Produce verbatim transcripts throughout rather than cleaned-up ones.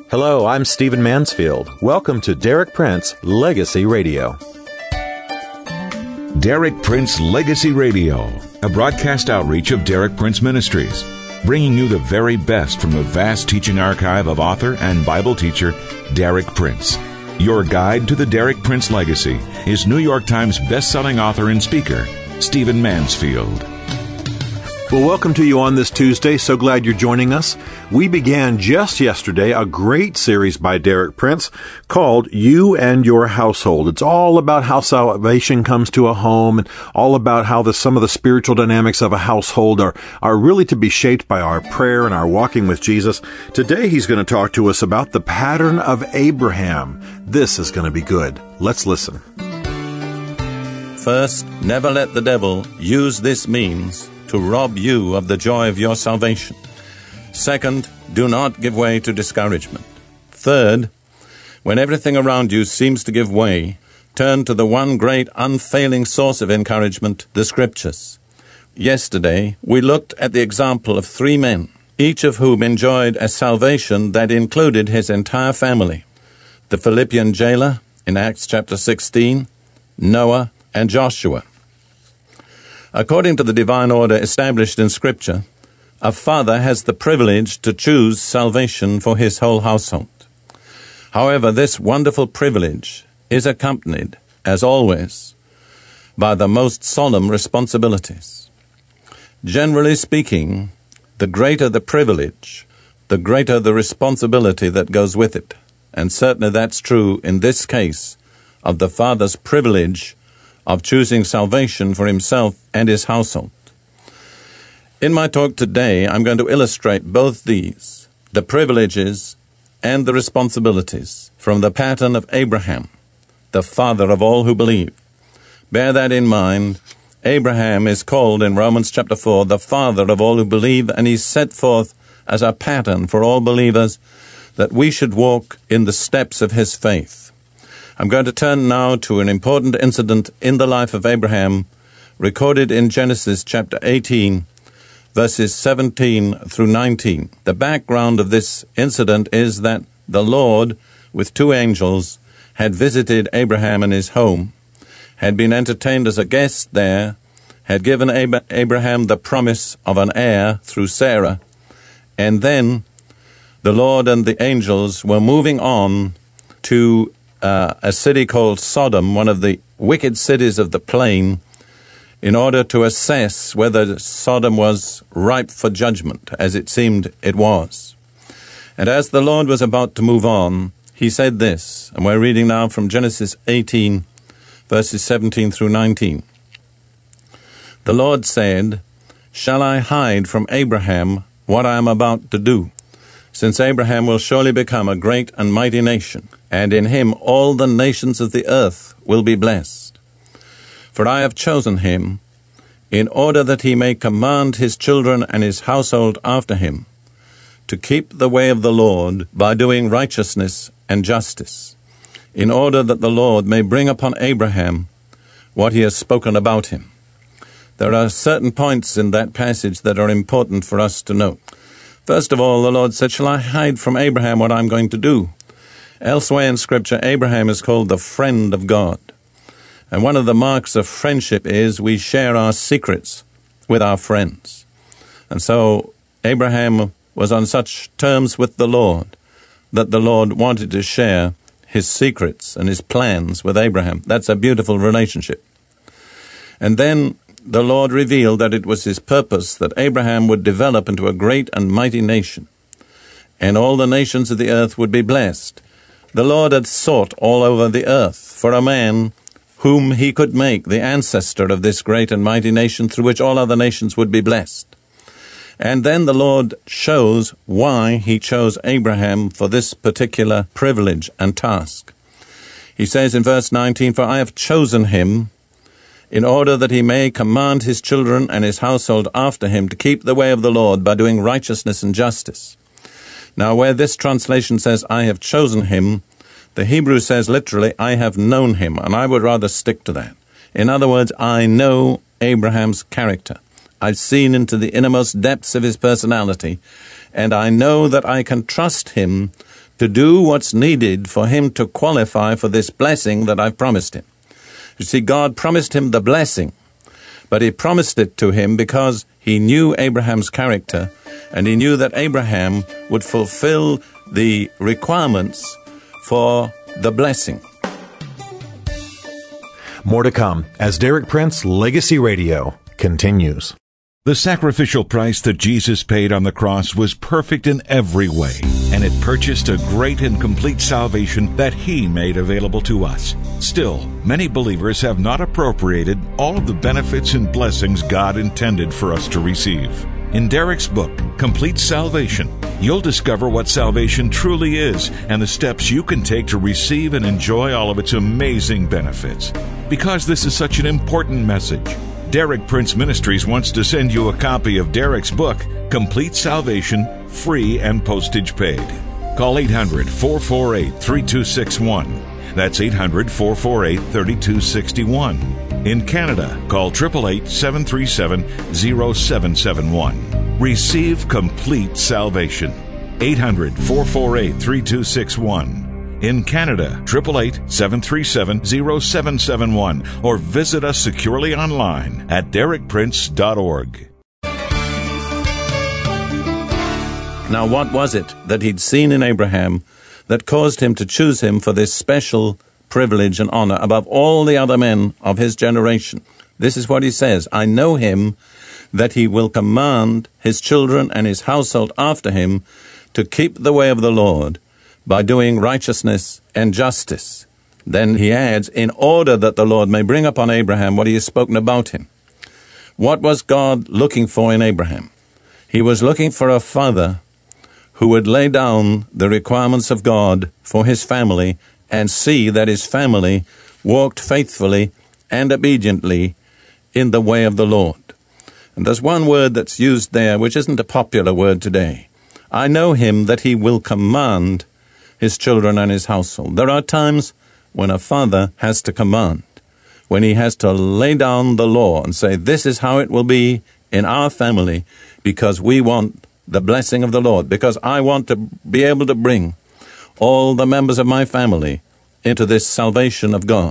Hello, I'm Stephen Mansfield. Welcome to Derek Prince Legacy Radio. Derek Prince Legacy Radio, a broadcast outreach of Derek Prince Ministries, bringing you the very best from the vast teaching archive of author and Bible teacher Derek Prince. Your guide to the Derek Prince legacy is New York Times best-selling author and speaker, Stephen Mansfield. Well, welcome to you on this Tuesday. So glad you're joining us. We began just yesterday a great series by Derek Prince called You and Your Household. It's all about how salvation comes to a home and all about how the, some of the spiritual dynamics of a household are, are really to be shaped by our prayer and our walking with Jesus. Today, he's going to talk to us about the pattern of Abraham. This is going to be good. Let's listen. First, never let the devil use this means to rob you of the joy of your salvation. Second, do not give way to discouragement. Third, when everything around you seems to give way, turn to the one great unfailing source of encouragement, the Scriptures. Yesterday, we looked at the example of three men, each of whom enjoyed a salvation that included his entire family. The Philippian jailer in Acts chapter sixteen, Noah, and Joshua. According to the divine order established in Scripture, a father has the privilege to choose salvation for his whole household. However, this wonderful privilege is accompanied, as always, by the most solemn responsibilities. Generally speaking, the greater the privilege, the greater the responsibility that goes with it. And certainly that's true in this case of the father's privilege of choosing salvation for himself and his household. In my talk today, I'm going to illustrate both these, the privileges and the responsibilities, from the pattern of Abraham, the father of all who believe. Bear that in mind. Abraham is called in Romans chapter four the father of all who believe, and he's set forth as a pattern for all believers that we should walk in the steps of his faith. I'm going to turn now to an important incident in the life of Abraham, recorded in Genesis chapter eighteen, verses seventeen through nineteen. The background of this incident is that the Lord, with two angels, had visited Abraham in his home, had been entertained as a guest there, had given Ab- Abraham the promise of an heir through Sarah, and then the Lord and the angels were moving on to Uh, a city called Sodom, one of the wicked cities of the plain, in order to assess whether Sodom was ripe for judgment, as it seemed it was. And as the Lord was about to move on, he said this, and we're reading now from Genesis eighteen, verses seventeen through nineteen. The Lord said, "Shall I hide from Abraham what I am about to do? Since Abraham will surely become a great and mighty nation, and in him all the nations of the earth will be blessed. For I have chosen him, in order that he may command his children and his household after him, to keep the way of the Lord by doing righteousness and justice, in order that the Lord may bring upon Abraham what he has spoken about him." There are certain points in that passage that are important for us to note. First of all, the Lord said, "Shall I hide from Abraham what I'm going to do?" Elsewhere in Scripture, Abraham is called the friend of God. And one of the marks of friendship is we share our secrets with our friends. And so Abraham was on such terms with the Lord that the Lord wanted to share his secrets and his plans with Abraham. That's a beautiful relationship. And then the Lord revealed that it was his purpose that Abraham would develop into a great and mighty nation, and all the nations of the earth would be blessed. The Lord had sought all over the earth for a man whom he could make the ancestor of this great and mighty nation through which all other nations would be blessed. And then the Lord shows why he chose Abraham for this particular privilege and task. He says in verse nineteen, "For I have chosen him in order that he may command his children and his household after him to keep the way of the Lord by doing righteousness and justice." Now, where this translation says, "I have chosen him," the Hebrew says literally, "I have known him," and I would rather stick to that. In other words, I know Abraham's character. I've seen into the innermost depths of his personality, and I know that I can trust him to do what's needed for him to qualify for this blessing that I've promised him. You see, God promised him the blessing, but he promised it to him because he knew Abraham's character, and he knew that Abraham would fulfill the requirements for the blessing. More to come as Derek Prince Legacy Radio continues. The sacrificial price that Jesus paid on the cross was perfect in every way, and it purchased a great and complete salvation that He made available to us. Still, many believers have not appropriated all of the benefits and blessings God intended for us to receive. In Derek's book, Complete Salvation, you'll discover what salvation truly is and the steps you can take to receive and enjoy all of its amazing benefits. Because this is such an important message, Derek Prince Ministries wants to send you a copy of Derek's book, Complete Salvation, free and postage paid. Call eight hundred, four four eight, three two six one. That's eight hundred, four four eight, three two six one. In Canada, call eight eight eight, seven three seven, zero seven seven one. Receive complete salvation. eight hundred, four four eight, three two six one. In Canada, eight eight eight, seven three seven, zero seven seven one, or visit us securely online at derek prince dot org. Now, what was it that he'd seen in Abraham that caused him to choose him for this special privilege and honor above all the other men of his generation? This is what he says, I know him, that he will command his children and his household after him to keep the way of the Lord, by doing righteousness and justice. Then he adds, in order that the Lord may bring upon Abraham what he has spoken about him. What was God looking for in Abraham? He was looking for a father who would lay down the requirements of God for his family and see that his family walked faithfully and obediently in the way of the Lord. And there's one word that's used there which isn't a popular word today. I know him that he will command his children and his household. There are times when a father has to command, when he has to lay down the law and say, this is how it will be in our family, because we want the blessing of the Lord, because I want to be able to bring all the members of my family into this salvation of God.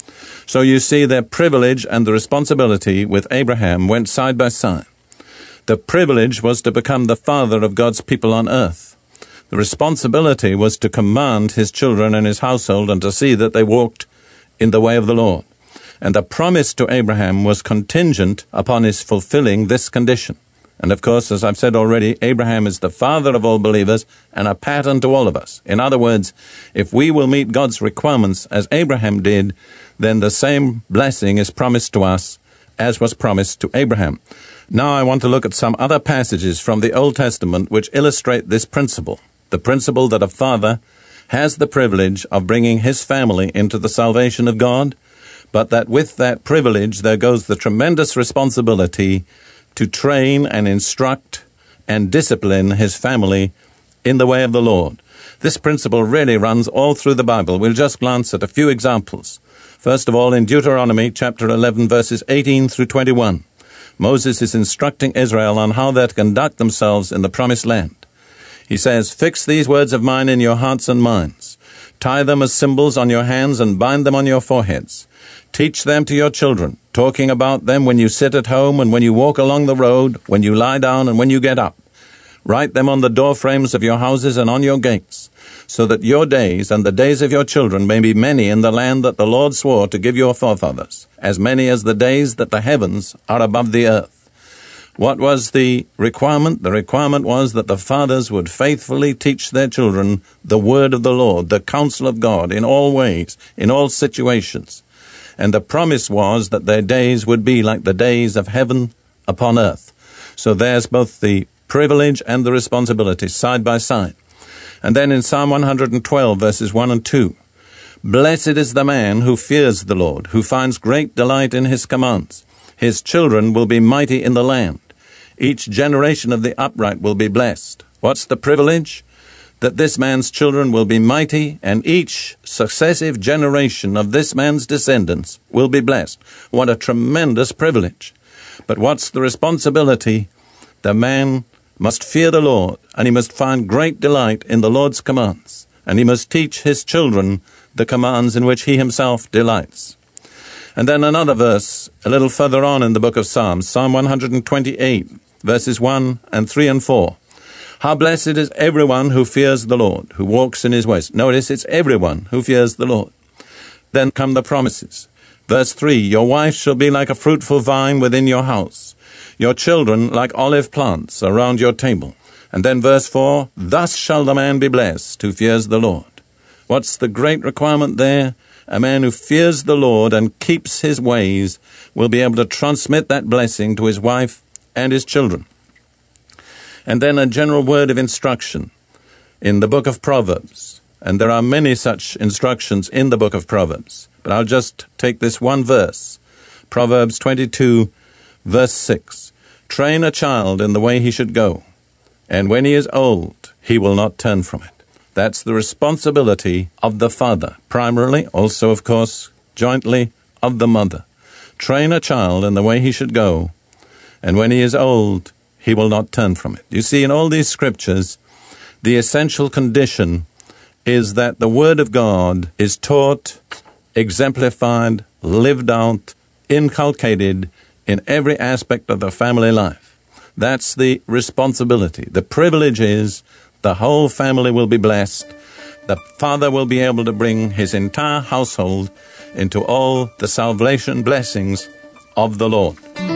So you see, their privilege and the responsibility with Abraham went side by side. The privilege was to become the father of God's people on earth. The responsibility was to command his children and his household and to see that they walked in the way of the Lord. And the promise to Abraham was contingent upon his fulfilling this condition. And of course, as I've said already, Abraham is the father of all believers and a pattern to all of us. In other words, if we will meet God's requirements as Abraham did, then the same blessing is promised to us as was promised to Abraham. Now I want to look at some other passages from the Old Testament which illustrate this principle. The principle that a father has the privilege of bringing his family into the salvation of God, but that with that privilege there goes the tremendous responsibility to train and instruct and discipline his family in the way of the Lord. This principle really runs all through the Bible. We'll just glance at a few examples. First of all, in Deuteronomy chapter eleven, verses eighteen through twenty-one, Moses is instructing Israel on how they're to conduct themselves in the promised land. He says, fix these words of mine in your hearts and minds. Tie them as symbols on your hands and bind them on your foreheads. Teach them to your children, talking about them when you sit at home and when you walk along the road, when you lie down and when you get up. Write them on the door frames of your houses and on your gates, so that your days and the days of your children may be many in the land that the Lord swore to give your forefathers, as many as the days that the heavens are above the earth. What was the requirement? The requirement was that the fathers would faithfully teach their children the word of the Lord, the counsel of God, in all ways, in all situations. And the promise was that their days would be like the days of heaven upon earth. So there's both the privilege and the responsibility side by side. And then in Psalm one hundred twelve, verses one and two, blessed is the man who fears the Lord, who finds great delight in his commands. His children will be mighty in the land. Each generation of the upright will be blessed. What's the privilege? That this man's children will be mighty, and each successive generation of this man's descendants will be blessed. What a tremendous privilege. But what's the responsibility? The man must fear the Lord, and he must find great delight in the Lord's commands. and he must teach his children the commands in which he himself delights. And then another verse, a little further on in the book of Psalms, Psalm one hundred twenty-eight, verses one and three and four. How blessed is everyone who fears the Lord, who walks in his ways. Notice it's everyone who fears the Lord. Then come the promises. Verse three, your wife shall be like a fruitful vine within your house, your children like olive plants around your table. And then verse four, thus shall the man be blessed who fears the Lord. What's the great requirement there? A man who fears the Lord and keeps his ways will be able to transmit that blessing to his wife and his children. And then a general word of instruction in the book of Proverbs. And there are many such instructions in the book of Proverbs. But I'll just take this one verse. Proverbs twenty-two, verse six. Train a child in the way he should go, and when he is old, he will not turn from it. That's the responsibility of the father, primarily, also, of course, jointly, of the mother. Train a child in the way he should go, and when he is old, he will not turn from it. You see, in all these scriptures, the essential condition is that the Word of God is taught, exemplified, lived out, inculcated in every aspect of the family life. That's the responsibility. The privilege is the whole family will be blessed. The father will be able to bring his entire household into all the salvation blessings of the Lord.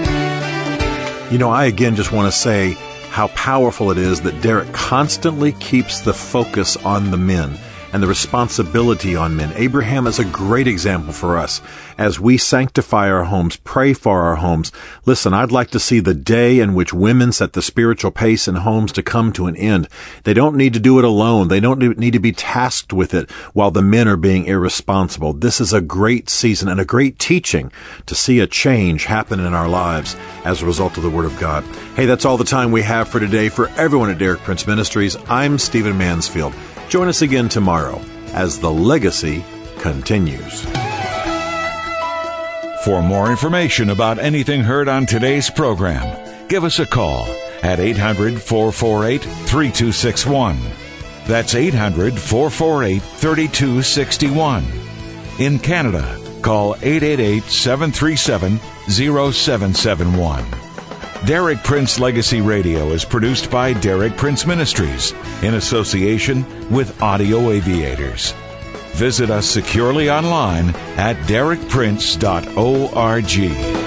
You know, I again just want to say how powerful it is that Derek constantly keeps the focus on the men and the responsibility on men. Abraham is a great example for us as we sanctify our homes, pray for our homes. Listen, I'd like to see the day in which women set the spiritual pace in homes to come to an end. They don't need to do it alone. They don't need to be tasked with it while the men are being irresponsible. This is a great season and a great teaching to see a change happen in our lives as a result of the Word of God. Hey, that's all the time we have for today. For everyone at Derek Prince Ministries, I'm Stephen Mansfield. Join us again tomorrow as the legacy continues. For more information about anything heard on today's program, give us a call at eight hundred, four four eight, three two six one. That's eight hundred, four four eight, three two six one. In Canada, call eight eight eight, seven three seven, zero seven seven one. Derek Prince Legacy Radio is produced by Derek Prince Ministries in association with Audio Aviators. Visit us securely online at derek prince dot org.